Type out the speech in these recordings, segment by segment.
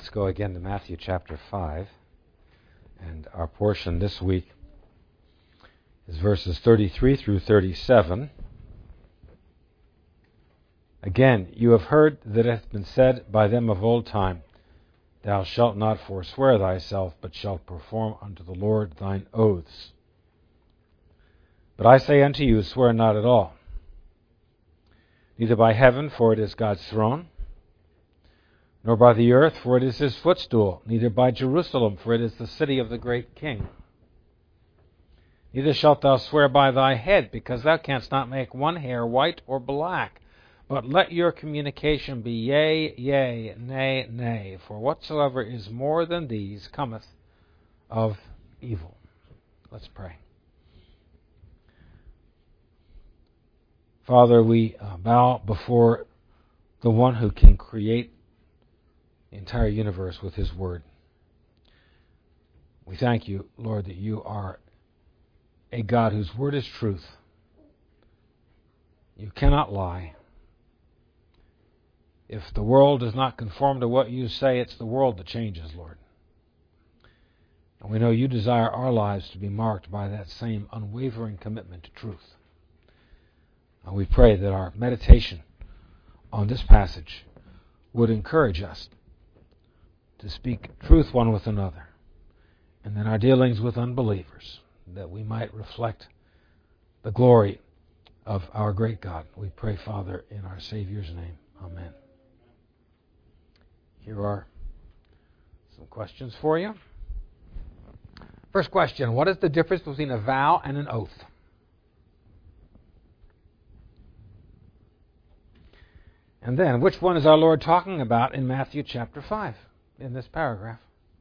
Let's go again to Matthew chapter 5. And our portion this week is verses 33 through 37. Again, you have heard that it hath been said by them of old time, Thou shalt not forswear thyself, but shalt perform unto the Lord thine oaths. But I say unto you, swear not at all, neither by heaven, for it is God's throne, nor by the earth, for it is his footstool, neither by Jerusalem, for it is the city of the great King. Neither shalt thou swear by thy head, because thou canst not make one hair white or black. But let your communication be yea, yea, nay, nay, for whatsoever is more than these cometh of evil. Let's pray. Father, we bow before the one who can create the entire universe with his word. We thank you, Lord, that you are a God whose word is truth. You cannot lie. If the world does not conform to what you say, it's the world that changes, Lord. And we know you desire our lives to be marked by that same unwavering commitment to truth. And we pray that our meditation on this passage would encourage us to speak truth one with another, and in our dealings with unbelievers, that we might reflect the glory of our great God. We pray, Father, in our Savior's name. Amen. Here are some questions for you. First question, what is the difference between a vow and an oath? And then, which one is our Lord talking about in Matthew chapter 5, in this paragraph?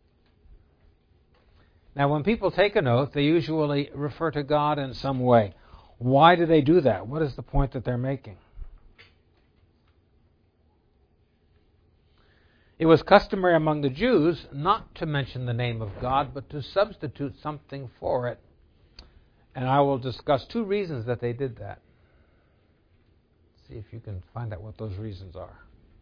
Now, when people take an oath, they usually refer to God in some way. Why do they do that? What is the point that they're making? It was customary among the Jews not to mention the name of God, but to substitute something for it. And I will discuss two reasons that they did that. See if you can find out what those reasons are.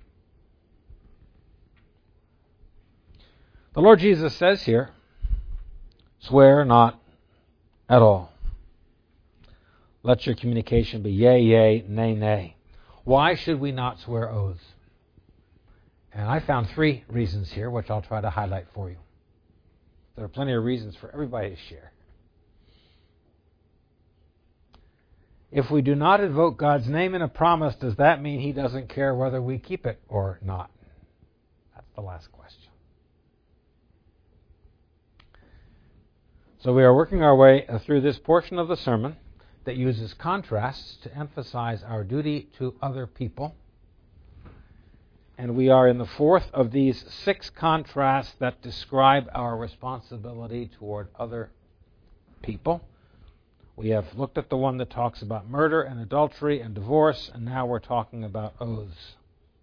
The Lord Jesus says here, swear not at all. Let your communication be yea, yea, nay, nay. Why should we not swear oaths? And I found three reasons here, which I'll try to highlight for you. There are plenty of reasons for everybody to share. If we do not invoke God's name in a promise, does that mean he doesn't care whether we keep it or not? That's the last question. So we are working our way through this portion of the sermon that uses contrasts to emphasize our duty to other people. And we are in the fourth of these 6 contrasts that describe our responsibility toward other people. We have looked at the one that talks about murder and adultery and divorce, and now we're talking about oaths.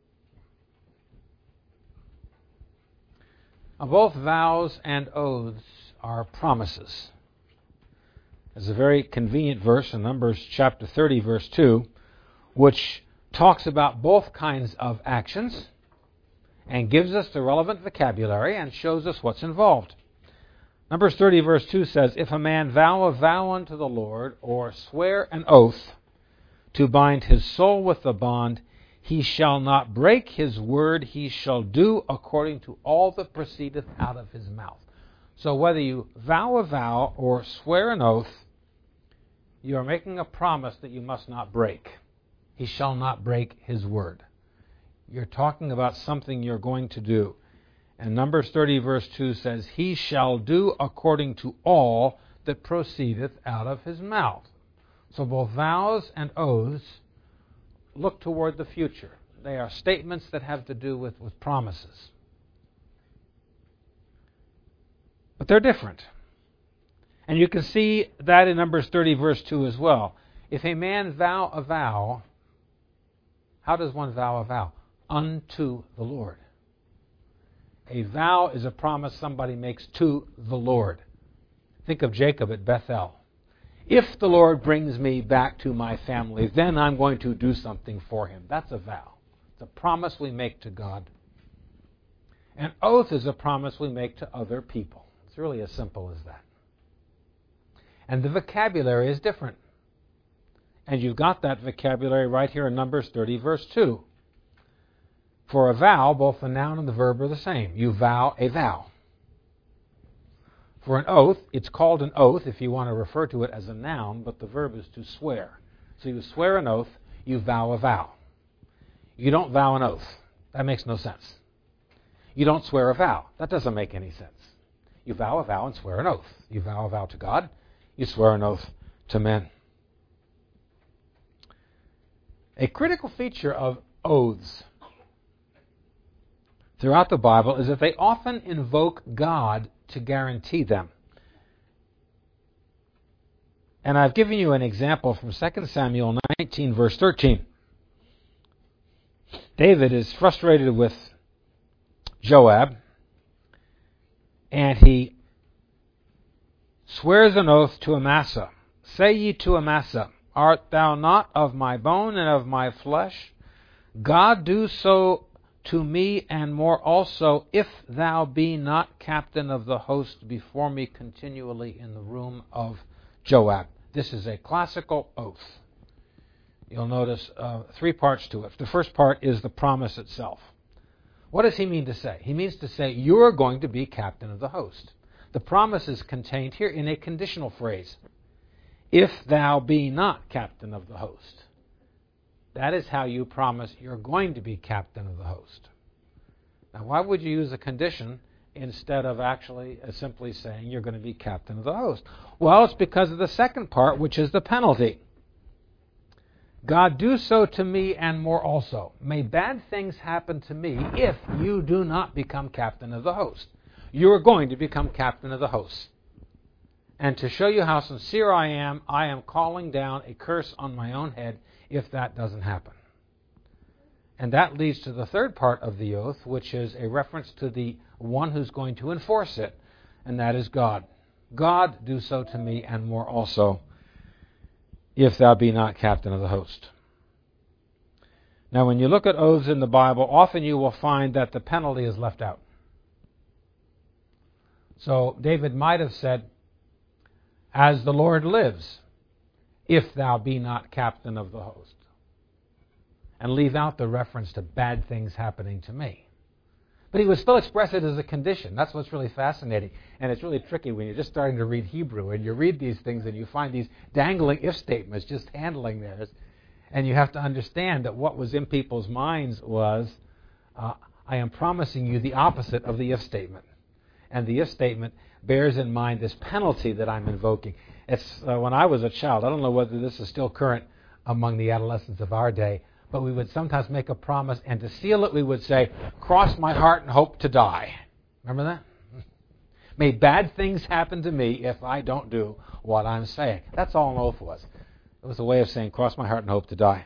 Now, both vows and oaths are promises. There's a very convenient verse in Numbers chapter 30, verse 2, which talks about both kinds of actions and gives us the relevant vocabulary and shows us what's involved. Numbers 30, verse 2 says, If a man vow a vow unto the Lord, or swear an oath to bind his soul with the bond, he shall not break his word, he shall do according to all that proceedeth out of his mouth. So whether you vow a vow or swear an oath, you are making a promise that you must not break. He shall not break his word. You're talking about something you're going to do. And Numbers 30, verse 2 says, He shall do according to all that proceedeth out of his mouth. So both vows and oaths look toward the future. They are statements that have to do with promises. But they're different. And you can see that in Numbers 30, verse 2 as well. If a man vow a vow, how does one vow a vow? Unto the Lord. A vow is a promise somebody makes to the Lord. Think of Jacob at Bethel. If the Lord brings me back to my family, then I'm going to do something for him. That's a vow. It's a promise we make to God. An oath is a promise we make to other people. It's really as simple as that. And the vocabulary is different. And you've got that vocabulary right here in Numbers 30, verse 2. For a vow, both the noun and the verb are the same. You vow a vow. For an oath, it's called an oath if you want to refer to it as a noun, but the verb is to swear. So you swear an oath, you vow a vow. You don't vow an oath. That makes no sense. You don't swear a vow. That doesn't make any sense. You vow a vow and swear an oath. You vow a vow to God. You swear an oath to men. A critical feature of oaths throughout the Bible is that they often invoke God to guarantee them. And I've given you an example from 2 Samuel 19, verse 13. David is frustrated with Joab, and he swears an oath to Amasa. Say ye to Amasa, art thou not of my bone and of my flesh? God do so to me and more also, if thou be not captain of the host before me continually in the room of Joab. This is a classical oath. You'll notice 3 parts to it. The first part is the promise itself. What does he mean to say? He means to say, you are going to be captain of the host. The promise is contained here in a conditional phrase. If thou be not captain of the host. That is how you promise you're going to be captain of the host. Now, why would you use a condition instead of actually simply saying you're going to be captain of the host? Well, it's because of the second part, which is the penalty. God do so to me and more also. May bad things happen to me if you do not become captain of the host. You are going to become captain of the host. And to show you how sincere I am calling down a curse on my own head if that doesn't happen. And that leads to the third part of the oath, which is a reference to the one who's going to enforce it, and that is God. God do so to me and more also, if thou be not captain of the host. Now, when you look at oaths in the Bible, often you will find that the penalty is left out. So David might have said, as the Lord lives, if thou be not captain of the host, and leave out the reference to bad things happening to me. But he would still express it as a condition. That's what's really fascinating. And it's really tricky when you're just starting to read Hebrew and you read these things and you find these dangling if statements just handling theirs. And you have to understand that what was in people's minds was, I am promising you the opposite of the if statement. And the if statement bears in mind this penalty that I'm invoking. It's when I was a child, I don't know whether this is still current among the adolescents of our day, but we would sometimes make a promise, and to seal it we would say, cross my heart and hope to die. Remember that? May bad things happen to me if I don't do what I'm saying. That's all an oath was. It was a way of saying, cross my heart and hope to die.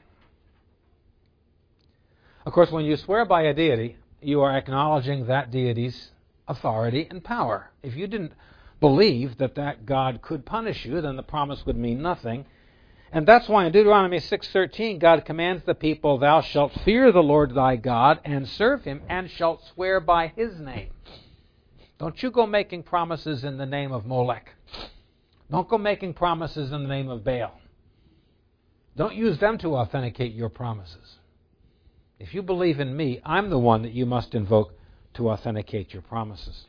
Of course, when you swear by a deity, you are acknowledging that deity's authority and power. If you didn't believe that God could punish you, then the promise would mean nothing. And that's why in Deuteronomy 6:13, God commands the people, thou shalt fear the Lord thy God and serve him and shalt swear by his name. Don't you go making promises in the name of Molech. Don't go making promises in the name of Baal. Don't use them to authenticate your promises. If you believe in me, I'm the one that you must invoke to authenticate your promises.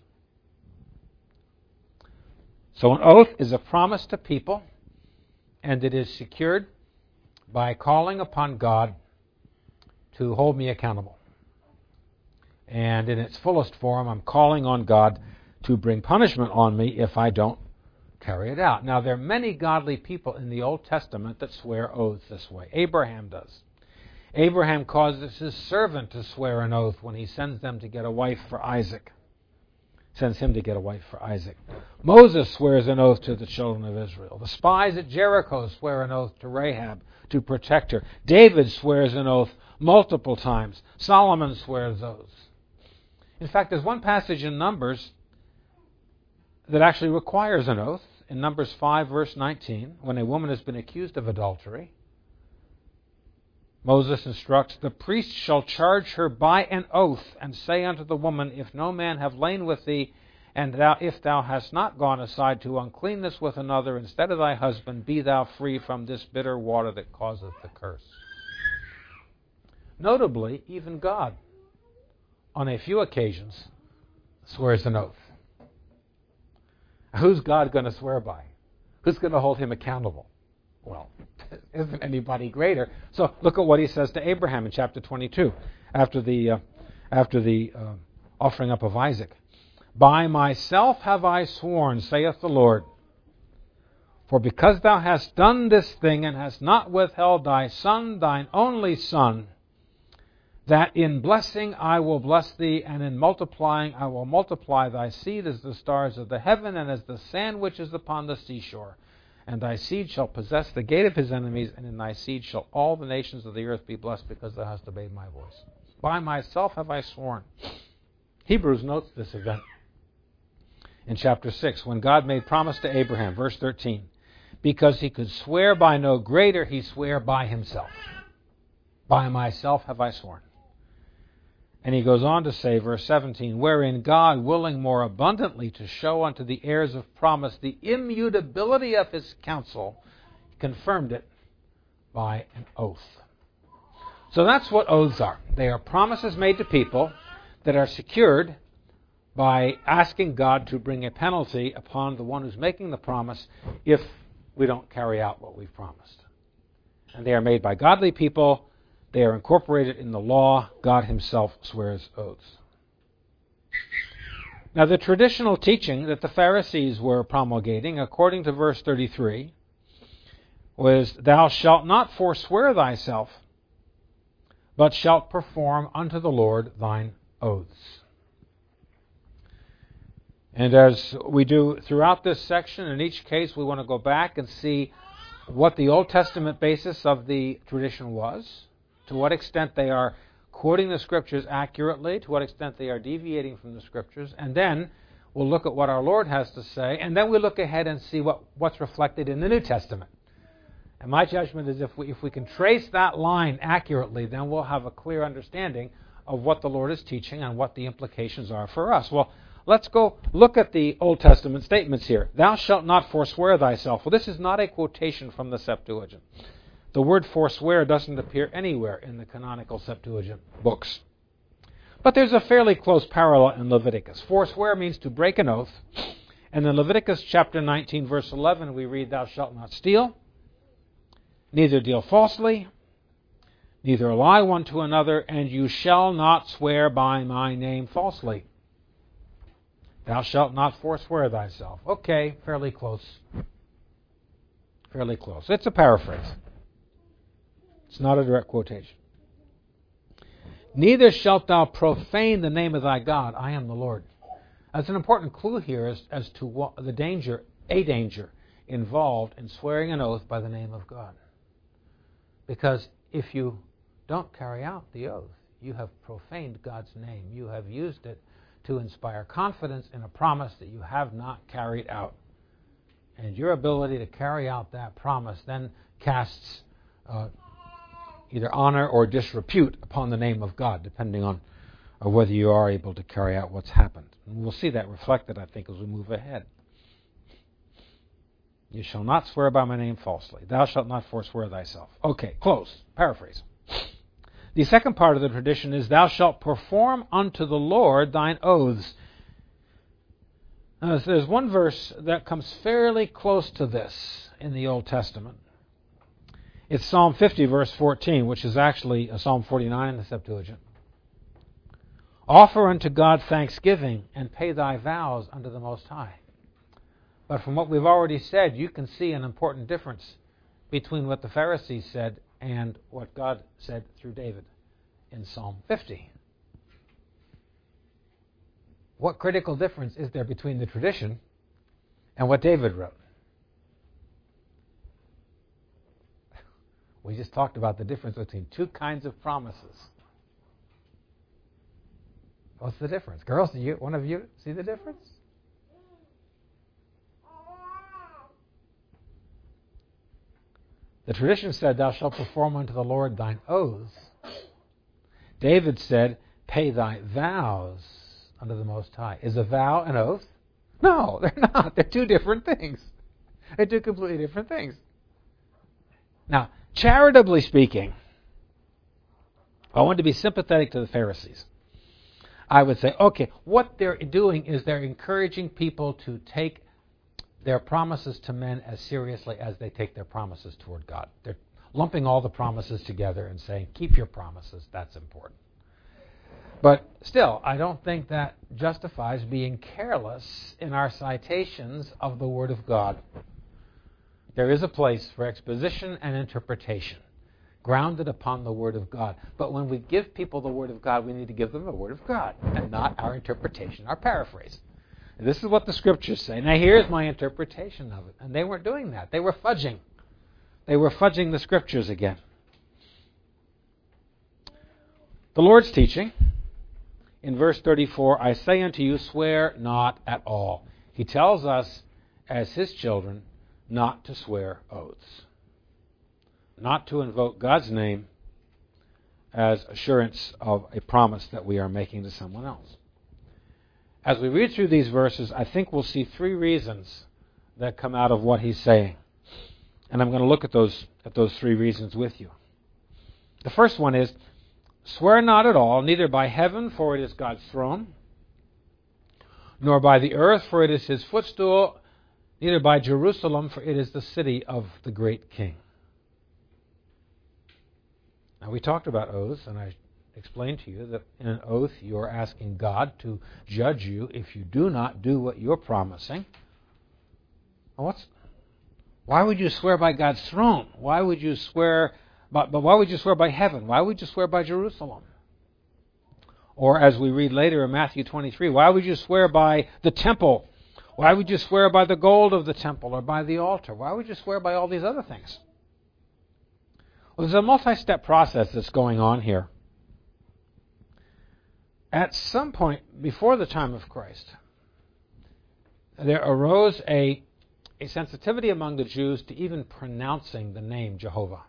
So an oath is a promise to people, and it is secured by calling upon God to hold me accountable. And in its fullest form, I'm calling on God to bring punishment on me if I don't carry it out. Now, there are many godly people in the Old Testament that swear oaths this way. Abraham does. Abraham causes his servant to swear an oath when he sends them to get a wife for Isaac. Sends him to get a wife for Isaac. Moses swears an oath to the children of Israel. The spies at Jericho swear an oath to Rahab to protect her. David swears an oath multiple times. Solomon swears oaths. In fact, there's one passage in Numbers that actually requires an oath. In Numbers 5, verse 19, when a woman has been accused of adultery, Moses instructs, the priest shall charge her by an oath, and say unto the woman, if no man have lain with thee, and if thou hast not gone aside to uncleanness with another instead of thy husband, be thou free from this bitter water that causeth the curse. Notably, even God, on a few occasions, swears an oath. Who's God going to swear by? Who's going to hold him accountable? Well, isn't anybody greater? So look at what he says to Abraham in chapter 22, after the offering up of Isaac. By myself have I sworn, saith the Lord, for because thou hast done this thing, and hast not withheld thy son, thine only son, that in blessing I will bless thee, and in multiplying I will multiply thy seed as the stars of the heaven, and as the sand which is upon the seashore. And thy seed shall possess the gate of his enemies, and in thy seed shall all the nations of the earth be blessed, because thou hast obeyed my voice. By myself have I sworn. Hebrews notes this event in chapter 6, when God made promise to Abraham, verse 13. Because he could swear by no greater, he sware by himself. By myself have I sworn. And he goes on to say, verse 17, wherein God, willing more abundantly to show unto the heirs of promise the immutability of his counsel, confirmed it by an oath. So that's what oaths are. They are promises made to people that are secured by asking God to bring a penalty upon the one who's making the promise if we don't carry out what we've promised. And they are made by godly people. They are incorporated in the law. God himself swears oaths. Now, the traditional teaching that the Pharisees were promulgating, according to verse 33, was, thou shalt not forswear thyself, but shalt perform unto the Lord thine oaths. And as we do throughout this section, in each case we want to go back and see what the Old Testament basis of the tradition was, to what extent they are quoting the Scriptures accurately, to what extent they are deviating from the Scriptures, and then we'll look at what our Lord has to say, and then we look ahead and see what's reflected in the New Testament. And my judgment is if we can trace that line accurately, then we'll have a clear understanding of what the Lord is teaching and what the implications are for us. Well, let's go look at the Old Testament statements here. Thou shalt not forswear thyself. Well, this is not a quotation from the Septuagint. The word forswear doesn't appear anywhere in the canonical Septuagint books. But there's a fairly close parallel in Leviticus. Forswear means to break an oath. And in Leviticus chapter 19, verse 11, we read, thou shalt not steal, neither deal falsely, neither lie one to another, and you shall not swear by my name falsely. Thou shalt not forswear thyself. Okay, fairly close. Fairly close. It's a paraphrase. It's not a direct quotation. Neither shalt thou profane the name of thy God. I am the Lord. That's an important clue here as to what a danger involved in swearing an oath by the name of God. Because if you don't carry out the oath, you have profaned God's name. You have used it to inspire confidence in a promise that you have not carried out. And your ability to carry out that promise then casts either honor or disrepute upon the name of God, depending on whether you are able to carry out what's happened. And we'll see that reflected, I think, as we move ahead. You shall not swear by my name falsely. Thou shalt not forswear thyself. Okay, close. Paraphrase. The second part of the tradition is, thou shalt perform unto the Lord thine oaths. Now, there's one verse that comes fairly close to this in the Old Testament. It's Psalm 50, verse 14, which is actually Psalm 49 in the Septuagint. Offer unto God thanksgiving, and pay thy vows unto the Most High. But from what we've already said, you can see an important difference between what the Pharisees said and what God said through David in Psalm 50. What critical difference is there between the tradition and what David wrote? We just talked about the difference between two kinds of promises. What's the difference? Girls, one of you see the difference? The tradition said, thou shalt perform unto the Lord thine oaths. David said, pay thy vows unto the Most High. Is a vow an oath? No, they're not. They're two different things. They're two completely different things. Now, charitably speaking, if I want to be sympathetic to the Pharisees, I would say, okay, what they're doing is they're encouraging people to take their promises to men as seriously as they take their promises toward God. They're lumping all the promises together and saying, keep your promises, that's important. But still, I don't think that justifies being careless in our citations of the Word of God. There is a place for exposition and interpretation, grounded upon the Word of God. But when we give people the Word of God, we need to give them the Word of God, and not our interpretation, our paraphrase. And this is what the Scriptures say. Now here's my interpretation of it. And they weren't doing that. They were fudging. They were fudging the Scriptures again. The Lord's teaching, in verse 34, I say unto you, swear not at all. He tells us, as His children, not to swear oaths. Not to invoke God's name as assurance of a promise that we are making to someone else. As we read through these verses, I think we'll see three reasons that come out of what he's saying. And I'm going to look at those three reasons with you. The first one is, swear not at all, neither by heaven, for it is God's throne, nor by the earth, for it is His footstool, neither by Jerusalem, for it is the city of the great King. Now, we talked about oaths, and I explained to you that in an oath you are asking God to judge you if you do not do what you're promising. Why would you swear by God's throne? Why would you swear? But why would you swear by heaven? Why would you swear by Jerusalem? Or as we read later in Matthew 23, why would you swear by the temple? Why would you swear by the gold of the temple or by the altar? Why would you swear by all these other things? Well, there's a multi-step process that's going on here. At some point before the time of Christ, there arose a sensitivity among the Jews to even pronouncing the name Jehovah.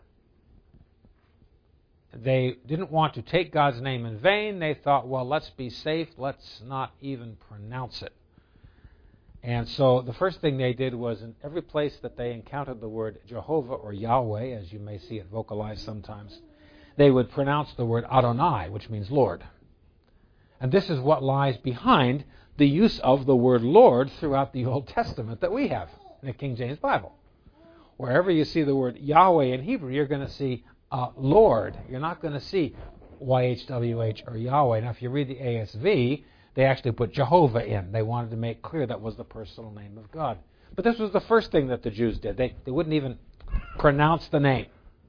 They didn't want to take God's name in vain. They thought, well, let's be safe. Let's not even pronounce it. And so the first thing they did was, in every place that they encountered the word Jehovah or Yahweh, as you may see it vocalized sometimes, they would pronounce the word Adonai, which means Lord. And this is what lies behind the use of the word Lord throughout the Old Testament that we have in the King James Bible. Wherever you see the word Yahweh in Hebrew, you're going to see Lord. You're not going to see YHWH or Yahweh. Now, if you read the ASV, they actually put Jehovah in. They wanted to make clear that was the personal name of God. But this was the first thing that the Jews did. They wouldn't even pronounce the name.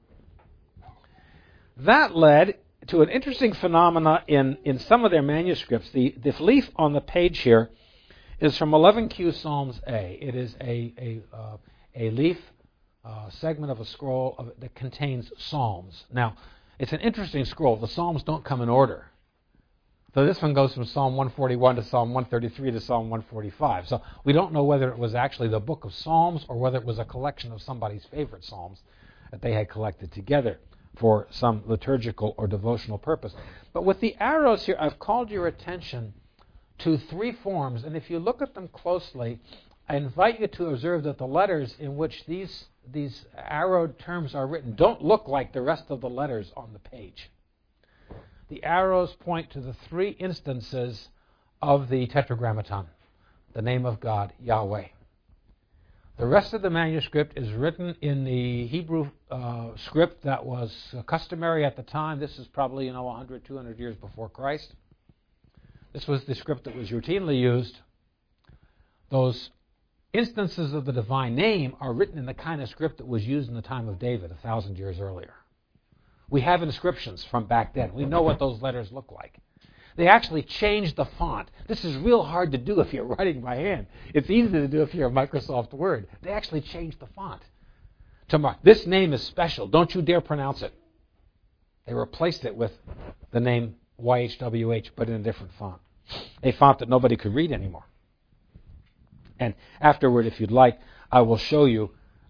That led to an interesting phenomena in some of their manuscripts. The leaf on the page here is from 11Q Psalms A. It is a leaf segment of a scroll that contains psalms. Now, it's an interesting scroll. The psalms don't come in order. So this one goes from Psalm 141 to Psalm 133 to Psalm 145. So we don't know whether it was actually the book of Psalms or whether it was a collection of somebody's favorite psalms that they had collected together for some liturgical or devotional purpose. But with the arrows here, I've called your attention to three forms. And if you look at them closely, I invite you to observe that the letters in which these arrowed terms are written don't look like the rest of the letters on the page. The arrows point to the three instances of the Tetragrammaton, the name of God, Yahweh. The rest of the manuscript is written in the Hebrew script that was customary at the time. This is probably 100, 200 years before Christ. This was the script that was routinely used. Those instances of the divine name are written in the kind of script that was used in the time of David 1,000 years earlier. We have inscriptions from back then. We know what those letters look like. They actually changed the font. This is real hard to do if you're writing by hand. It's easy to do if you're a Microsoft Word. They actually changed the font. This name is special. Don't you dare pronounce it. They replaced it with the name YHWH, but in a different font. A font that nobody could read anymore. And afterward, if you'd like, I will show you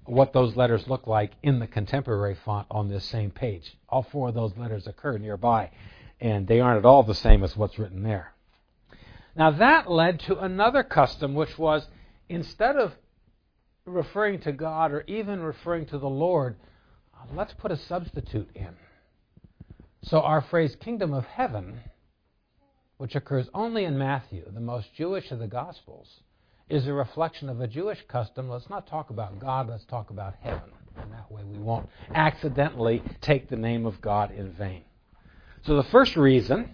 what those letters look like in the contemporary font on this same page. All four of those letters occur nearby, and they aren't at all the same as what's written there. Now that led to another custom, which was, instead of referring to God or even referring to the Lord, let's put a substitute in. So our phrase kingdom of heaven, which occurs only in Matthew, the most Jewish of the Gospels, is a reflection of a Jewish custom. Let's not talk about God, let's talk about heaven. And that way we won't accidentally take the name of God in vain. So the first reason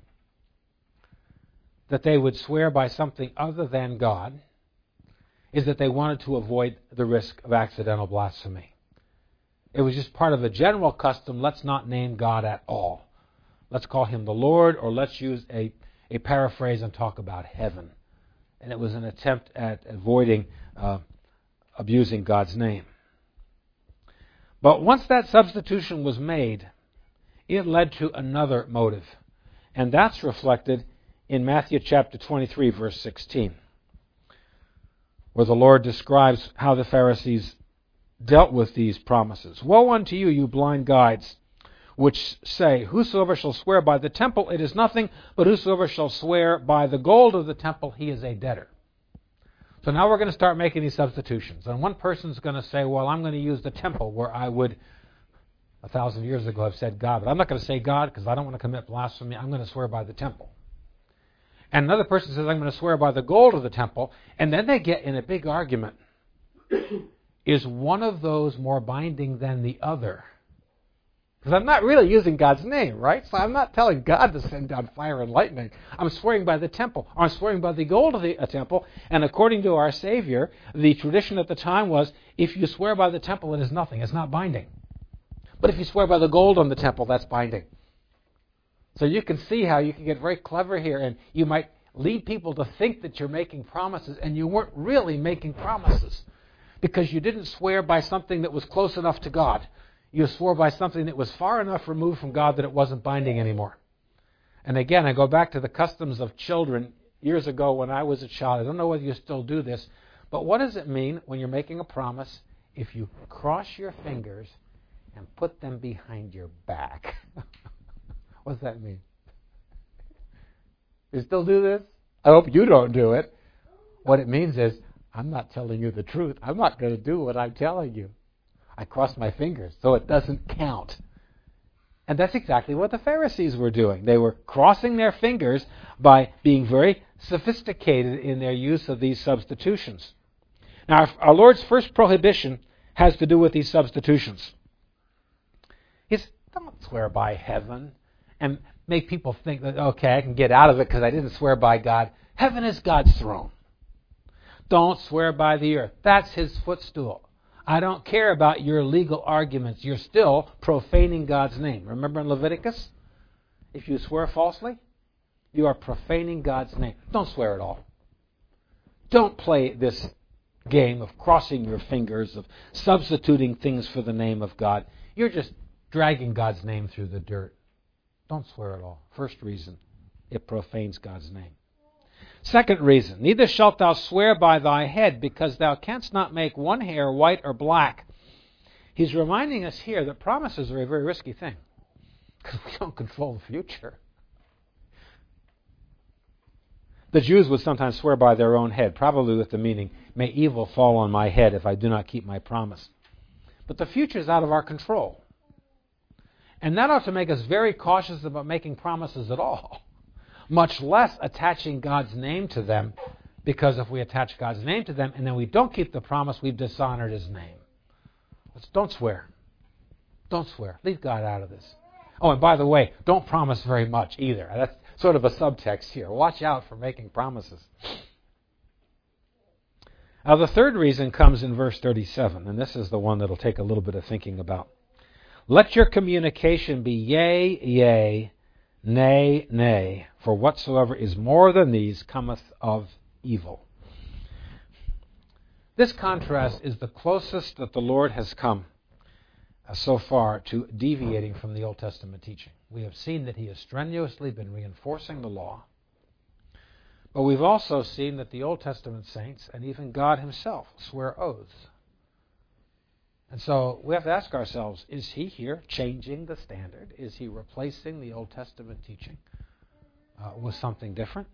that they would swear by something other than God is that they wanted to avoid the risk of accidental blasphemy. It was just part of a general custom. Let's not name God at all. Let's call him the Lord, or let's use a paraphrase and talk about heaven. And it was an attempt at avoiding abusing God's name. But once that substitution was made, it led to another motive. And that's reflected in Matthew chapter 23, verse 16, where the Lord describes how the Pharisees dealt with these promises. Woe unto you, you blind guides, which say, whosoever shall swear by the temple, it is nothing, but whosoever shall swear by the gold of the temple, he is a debtor. So now we're going to start making these substitutions. And one person's going to say, well, I'm going to use the temple where I would, 1,000 years ago, have said God. But I'm not going to say God because I don't want to commit blasphemy. I'm going to swear by the temple. And another person says, I'm going to swear by the gold of the temple. And then they get in a big argument. Is one of those more binding than the other? Because I'm not really using God's name, right? So I'm not telling God to send down fire and lightning. I'm swearing by the temple. Or I'm swearing by the gold of the temple. And according to our Savior, the tradition at the time was, if you swear by the temple, it is nothing. It's not binding. But if you swear by the gold on the temple, that's binding. So you can see how you can get very clever here, and you might lead people to think that you're making promises, and you weren't really making promises, because you didn't swear by something that was close enough to God. You swore by something that was far enough removed from God that it wasn't binding anymore. And again, I go back to the customs of children years ago when I was a child. I don't know whether you still do this, but what does it mean when you're making a promise if you cross your fingers and put them behind your back? What does that mean? You still do this? I hope you don't do it. What it means is, I'm not telling you the truth. I'm not going to do what I'm telling you. I cross my fingers, so it doesn't count. And that's exactly what the Pharisees were doing. They were crossing their fingers by being very sophisticated in their use of these substitutions. Now, our Lord's first prohibition has to do with these substitutions. He says, don't swear by heaven and make people think that, okay, I can get out of it because I didn't swear by God. Heaven is God's throne. Don't swear by the earth. That's his footstool. I don't care about your legal arguments. You're still profaning God's name. Remember in Leviticus? If you swear falsely, you are profaning God's name. Don't swear at all. Don't play this game of crossing your fingers, of substituting things for the name of God. You're just dragging God's name through the dirt. Don't swear at all. First reason, it profanes God's name. Second reason, neither shalt thou swear by thy head, because thou canst not make one hair white or black. He's reminding us here that promises are a very risky thing, because we don't control the future. The Jews would sometimes swear by their own head, probably with the meaning, may evil fall on my head if I do not keep my promise. But the future is out of our control. And that ought to make us very cautious about making promises at all, much less attaching God's name to them, because if we attach God's name to them and then we don't keep the promise, we've dishonored his name. Don't swear. Don't swear. Leave God out of this. Oh, and by the way, don't promise very much either. That's sort of a subtext here. Watch out for making promises. Now, the third reason comes in verse 37, and this is the one that'll take a little bit of thinking about. Let your communication be yea, yea, nay, nay, for whatsoever is more than these cometh of evil. This contrast is the closest that the Lord has come so far to deviating from the Old Testament teaching. We have seen that he has strenuously been reinforcing the law, but we've also seen that the Old Testament saints and even God himself swear oaths. And so we have to ask ourselves, is he here changing the standard? Is he replacing the Old Testament teaching with something different?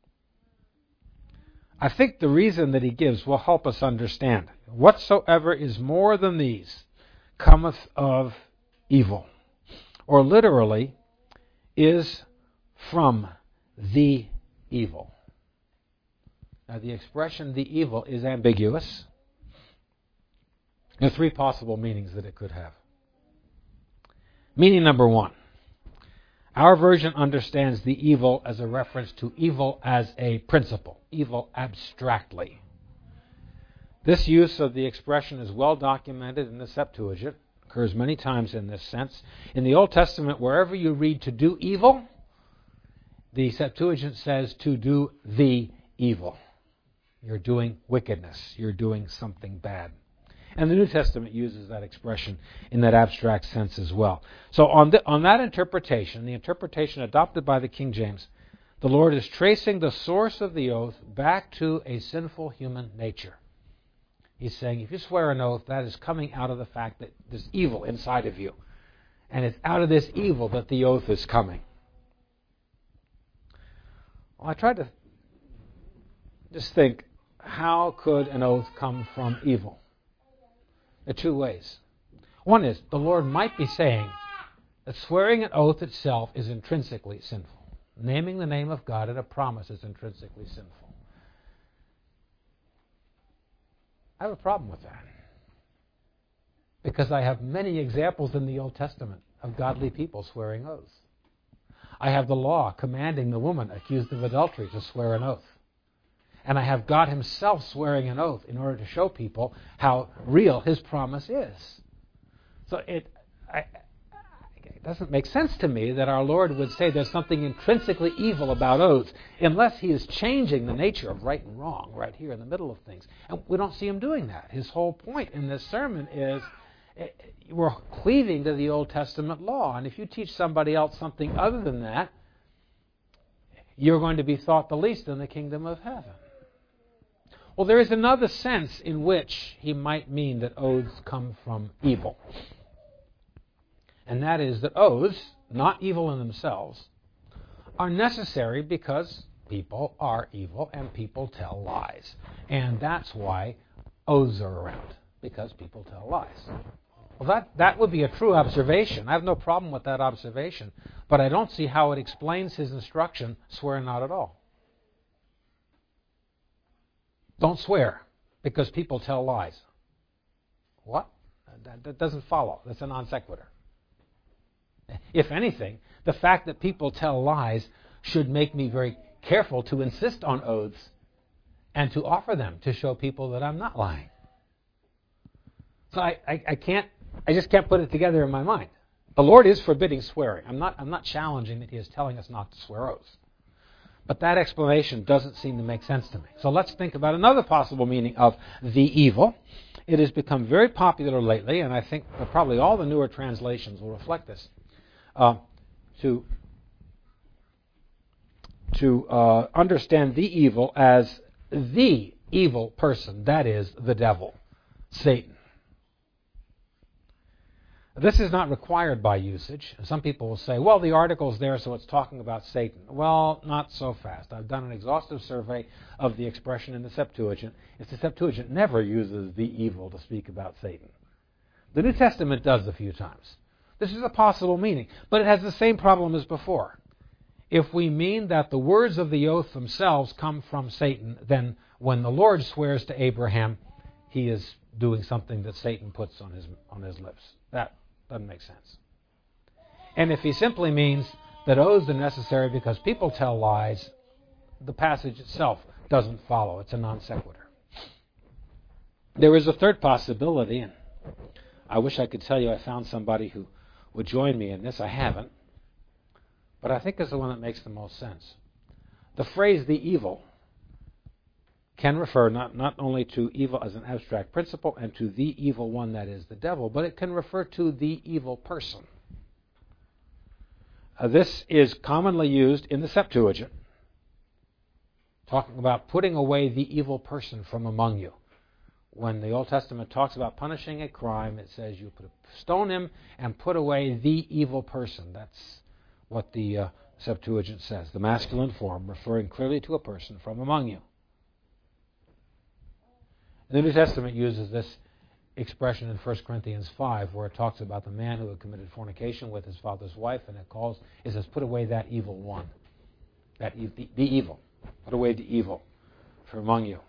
I think the reason that he gives will help us understand. Whatsoever is more than these cometh of evil. Or literally, is from the evil. Now the expression the evil is ambiguous. There are three possible meanings that it could have. Meaning number one, our version understands the evil as a reference to evil as a principle, evil abstractly. This use of the expression is well documented in the Septuagint, occurs many times in this sense. In the Old Testament, wherever you read to do evil, the Septuagint says to do the evil. You're doing wickedness. You're doing something bad. And the New Testament uses that expression in that abstract sense as well. So on that interpretation, the interpretation adopted by the King James, the Lord is tracing the source of the oath back to a sinful human nature. He's saying, if you swear an oath, that is coming out of the fact that there's evil inside of you. And it's out of this evil that the oath is coming. Well, I tried to just think, how could an oath come from evil? There are two ways. One is, the Lord might be saying that swearing an oath itself is intrinsically sinful. Naming the name of God in a promise is intrinsically sinful. I have a problem with that. Because I have many examples in the Old Testament of godly people swearing oaths. I have the law commanding the woman accused of adultery to swear an oath. And I have God himself swearing an oath in order to show people how real his promise is. So it doesn't make sense to me that our Lord would say there's something intrinsically evil about oaths unless he is changing the nature of right and wrong right here in the middle of things. And we don't see him doing that. His whole point in this sermon is we're cleaving to the Old Testament law. And if you teach somebody else something other than that, you're going to be thought the least in the kingdom of heaven. Well, there is another sense in which he might mean that oaths come from evil. And that is that oaths, not evil in themselves, are necessary because people are evil and people tell lies. And that's why oaths are around, because people tell lies. Well, that would be a true observation. I have no problem with that observation, but I don't see how it explains his instruction, swear not at all. Don't swear, because people tell lies. What? That doesn't follow. That's a non sequitur. If anything, the fact that people tell lies should make me very careful to insist on oaths and to offer them to show people that I'm not lying. So I just can't put it together in my mind. The Lord is forbidding swearing. I'm not challenging that he is telling us not to swear oaths. But that explanation doesn't seem to make sense to me. So let's think about another possible meaning of the evil. It has become very popular lately, and I think that probably all the newer translations will reflect this, to understand the evil as the evil person, that is, the devil, Satan. This is not required by usage. Some people will say, well, the article's there, so it's talking about Satan. Well, not so fast. I've done an exhaustive survey of the expression in the Septuagint. The Septuagint never uses the evil to speak about Satan. The New Testament does a few times. This is a possible meaning, but it has the same problem as before. If we mean that the words of the oath themselves come from Satan, then when the Lord swears to Abraham, he is doing something that Satan puts on his lips. That doesn't make sense. And if he simply means that oaths are necessary because people tell lies, the passage itself doesn't follow. It's a non sequitur. There is a third possibility, and I wish I could tell you I found somebody who would join me in this. I haven't. But I think it's the one that makes the most sense. The phrase the evil can refer not only to evil as an abstract principle and to the evil one, that is the devil, but it can refer to the evil person. This is commonly used in the Septuagint, talking about putting away the evil person from among you. when the Old Testament talks about punishing a crime, it says you stone him and put away the evil person. That's what the Septuagint says, the masculine form, referring clearly to a person from among you. The New Testament uses this expression in 1 Corinthians 5, where it talks about the man who had committed fornication with his father's wife, and it says, put away that evil one. The evil. Put away the evil from among you.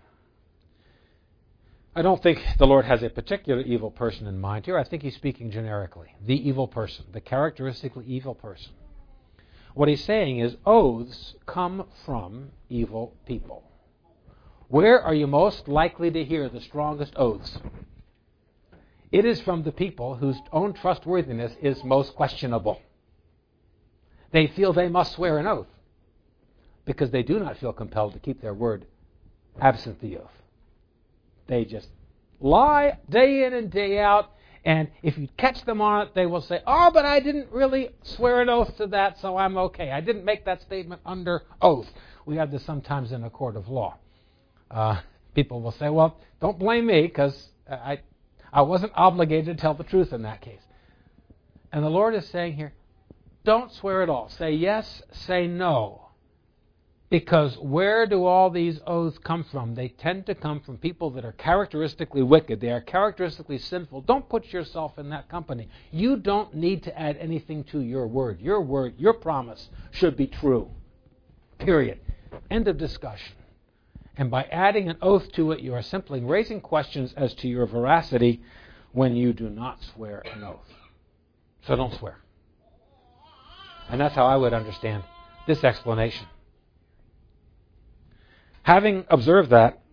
I don't think the Lord has a particular evil person in mind here. I think he's speaking generically. The evil person, the characteristically evil person. What he's saying is oaths come from evil people. Where are you most likely to hear the strongest oaths? It is from the people whose own trustworthiness is most questionable. They feel they must swear an oath because they do not feel compelled to keep their word absent the oath. They just lie day in and day out, and if you catch them on it, they will say, oh, but I didn't really swear an oath to that, so I'm okay. I didn't make that statement under oath. We have this sometimes in a court of law. People will say, well, don't blame me because I wasn't obligated to tell the truth in that case. And the Lord is saying here, don't swear at all. Say yes, say no. Because where do all these oaths come from? They tend to come from people that are characteristically wicked. They are characteristically sinful. Don't put yourself in that company. You don't need to add anything to your word. Your word, your promise should be true. Period. End of discussion. And by adding an oath to it, you are simply raising questions as to your veracity when you do not swear an oath. So don't swear. And that's how I would understand this explanation. Having observed that,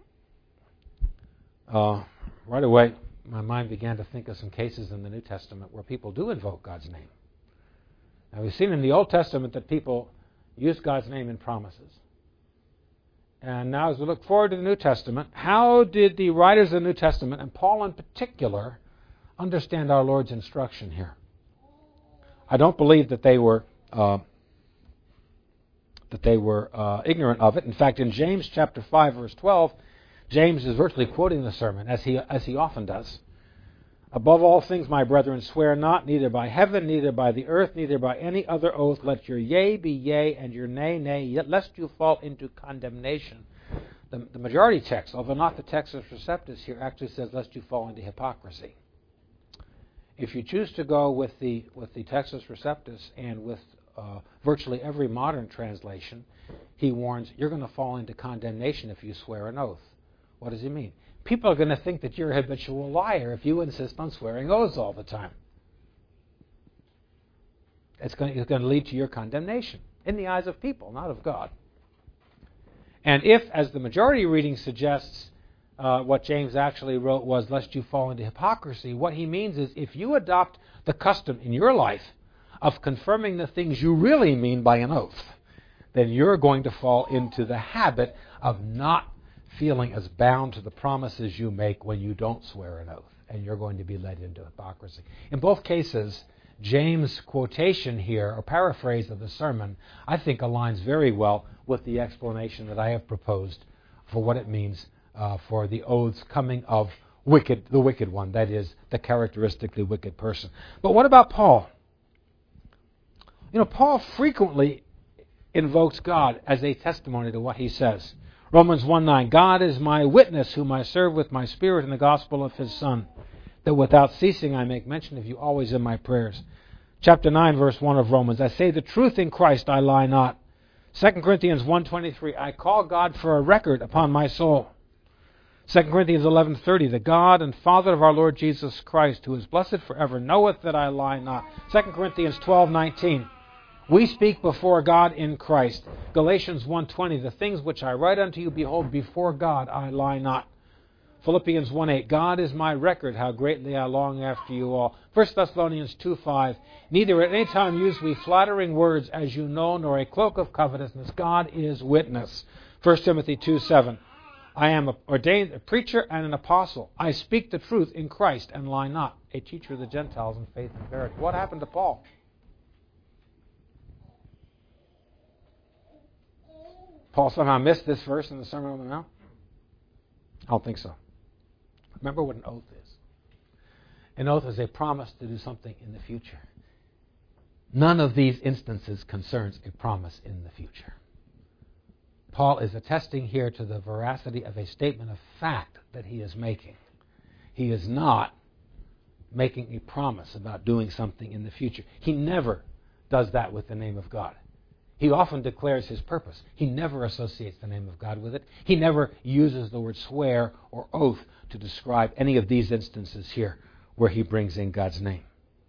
right away my mind began to think of some cases in the New Testament where people do invoke God's name. Now we've seen in the Old Testament that people use God's name in promises. And now as we look forward to the New Testament, how did the writers of the New Testament, and Paul in particular, understand our Lord's instruction here? I don't believe that they were ignorant of it. In fact, in James chapter 5, verse 12, James is virtually quoting the sermon, as he often does. Above all things, my brethren, swear not, neither by heaven, neither by the earth, neither by any other oath. Let your yea be yea, and your nay, nay, yet lest you fall into condemnation. The majority text, although not the Textus Receptus here, actually says lest you fall into hypocrisy. If you choose to go with the Textus Receptus and with virtually every modern translation, he warns you're going to fall into condemnation if you swear an oath. What does he mean? People are going to think that you're a habitual liar if you insist on swearing oaths all the time. It's going to lead to your condemnation in the eyes of people, not of God. And if, as the majority reading suggests, what James actually wrote was, lest you fall into hypocrisy, what he means is if you adopt the custom in your life of confirming the things you really mean by an oath, then you're going to fall into the habit of not feeling as bound to the promises you make when you don't swear an oath, and you're going to be led into hypocrisy. In both cases, James' quotation here, or paraphrase of the sermon, I think aligns very well with the explanation that I have proposed for what it means for the oaths coming of the wicked one, that is, the characteristically wicked person. But what about Paul? Paul frequently invokes God as a testimony to what he says. Romans 1:9, God is my witness, whom I serve with my spirit in the gospel of his Son, that without ceasing I make mention of you always in my prayers. Chapter 9, verse 1 of Romans, I say the truth in Christ, I lie not. 2 Corinthians 1:23, I call God for a record upon my soul. 2 Corinthians 11:30, the God and Father of our Lord Jesus Christ, who is blessed forever, knoweth that I lie not. 2 Corinthians 12:19, we speak before God in Christ. Galatians 1:20, the things which I write unto you, behold, before God I lie not. Philippians 1:8, God is my record, how greatly I long after you all. 1 Thessalonians 2:5, neither at any time use we flattering words, as you know, nor a cloak of covetousness. God is witness. 1 Timothy 2:7, I am ordained a preacher and an apostle. I speak the truth in Christ and lie not, a teacher of the Gentiles in faith and verity. What happened to Paul? Paul somehow missed this verse in the Sermon on the Mount? I don't think so. Remember what an oath is. An oath is a promise to do something in the future. None of these instances concerns a promise in the future. Paul is attesting here to the veracity of a statement of fact that he is making. He is not making a promise about doing something in the future. He never does that with the name of God. He often declares his purpose. He never associates the name of God with it. He never uses the word swear or oath to describe any of these instances here where he brings in God's name.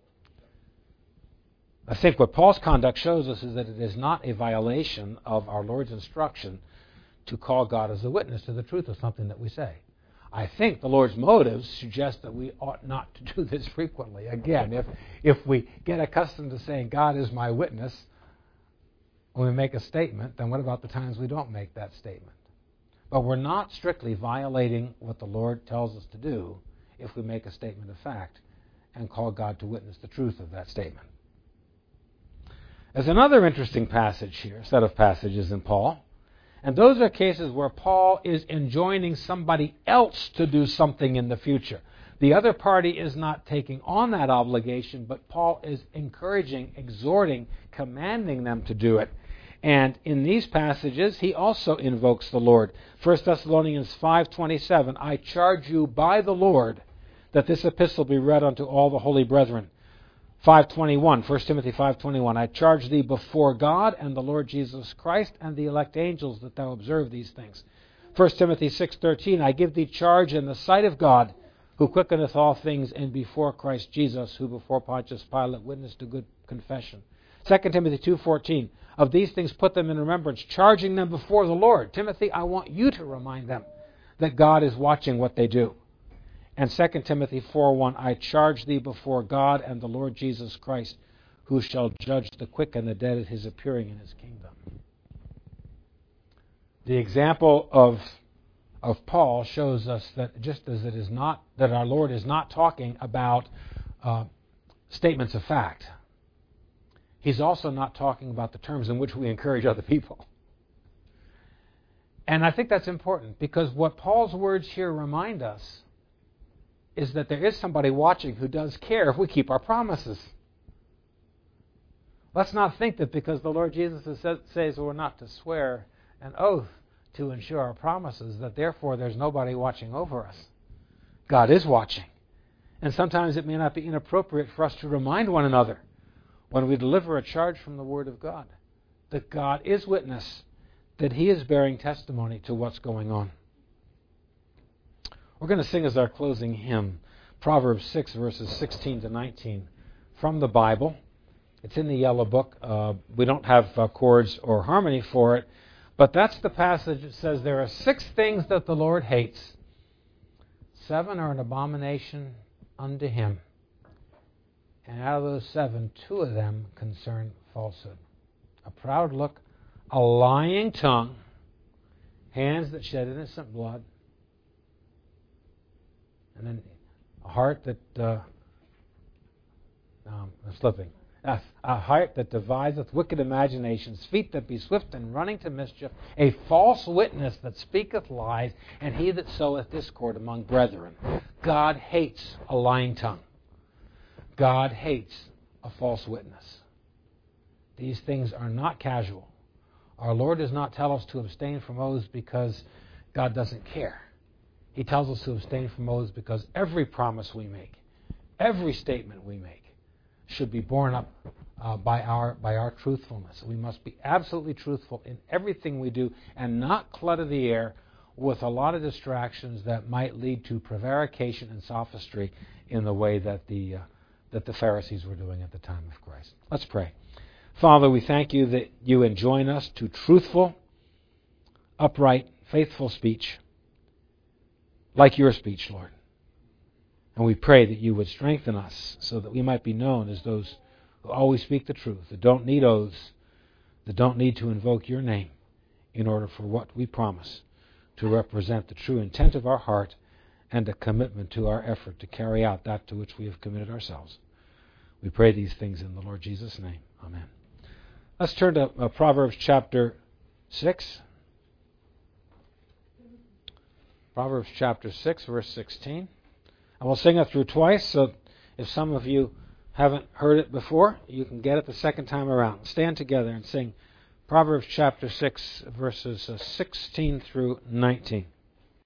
I think what Paul's conduct shows us is that it is not a violation of our Lord's instruction to call God as a witness to the truth of something that we say. I think the Lord's motives suggest that we ought not to do this frequently. Again, if we get accustomed to saying, God is my witness, when we make a statement, then what about the times we don't make that statement? But we're not strictly violating what the Lord tells us to do if we make a statement of fact and call God to witness the truth of that statement. There's another interesting passage here, set of passages in Paul. And those are cases where Paul is enjoining somebody else to do something in the future. The other party is not taking on that obligation, but Paul is encouraging, exhorting, commanding them to do it. And in these passages, he also invokes the Lord. 1 Thessalonians 5:27, I charge you by the Lord that this epistle be read unto all the holy brethren. 5:21, 1 Timothy 5:21, I charge thee before God and the Lord Jesus Christ and the elect angels that thou observe these things. 1 Timothy 6:13, I give thee charge in the sight of God, who quickeneth all things, and before Christ Jesus, who before Pontius Pilate witnessed a good confession. 2 Timothy 2:14, of these things put them in remembrance, charging them before the Lord. Timothy, I want you to remind them that God is watching what they do. And 2 Timothy 4:1, I charge thee before God and the Lord Jesus Christ, who shall judge the quick and the dead at his appearing in his kingdom. The example of Paul shows us that just as it is not, that our Lord is not talking about statements of fact, he's also not talking about the terms in which we encourage other people. And I think that's important, because what Paul's words here remind us is that there is somebody watching who does care if we keep our promises. Let's not think that because the Lord Jesus says we're not to swear an oath to ensure our promises, that therefore there's nobody watching over us. God is watching. And sometimes it may not be inappropriate for us to remind one another when we deliver a charge from the Word of God that God is witness, that He is bearing testimony to what's going on. We're going to sing as our closing hymn, Proverbs 6, verses 16 to 19, from the Bible. It's in the yellow book. We don't have chords or harmony for it, but that's the passage that says there are 6 things that the Lord hates. 7 are an abomination unto Him. And out of those 7, 2 of them concern falsehood. A proud look, a lying tongue, hands that shed innocent blood, and then a heart that, I'm slipping. A heart that deviseth wicked imaginations, feet that be swift in running to mischief, a false witness that speaketh lies, and he that soweth discord among brethren. God hates a lying tongue. God hates a false witness. These things are not casual. Our Lord does not tell us to abstain from oaths because God doesn't care. He tells us to abstain from oaths because every promise we make, every statement we make, should be borne up by our truthfulness. We must be absolutely truthful in everything we do and not clutter the air with a lot of distractions that might lead to prevarication and sophistry in the way that the Pharisees were doing at the time of Christ. Let's pray. Father, we thank you that you enjoin us to truthful, upright, faithful speech, like your speech, Lord. And we pray that you would strengthen us so that we might be known as those who always speak the truth, that don't need oaths, that don't need to invoke your name in order for what we promise to represent the true intent of our heart and a commitment to our effort to carry out that to which we have committed ourselves. We pray these things in the Lord Jesus' name. Amen. Let's turn to Proverbs chapter 6. Proverbs chapter 6, verse 16. I will sing it through twice, so if some of you haven't heard it before, you can get it the second time around. Stand together and sing Proverbs chapter 6, verses 16 through 19.